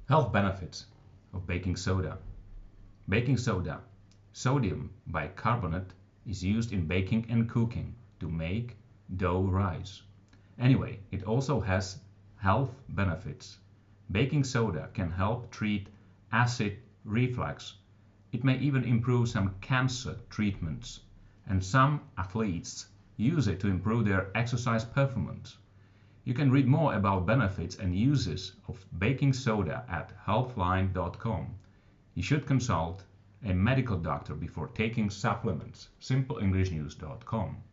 Health benefits of baking soda. Baking soda, sodium bicarbonate, is used in baking and cooking to make dough rise. Anyway, it also has health benefits. Baking soda can help treat acid reflux. It may even improve some cancer treatments, and some athletes use it to improve their exercise performance. You can read more about benefits and uses of baking soda at healthline.com. You should consult a medical doctor before taking supplements. SimpleEnglishNews.com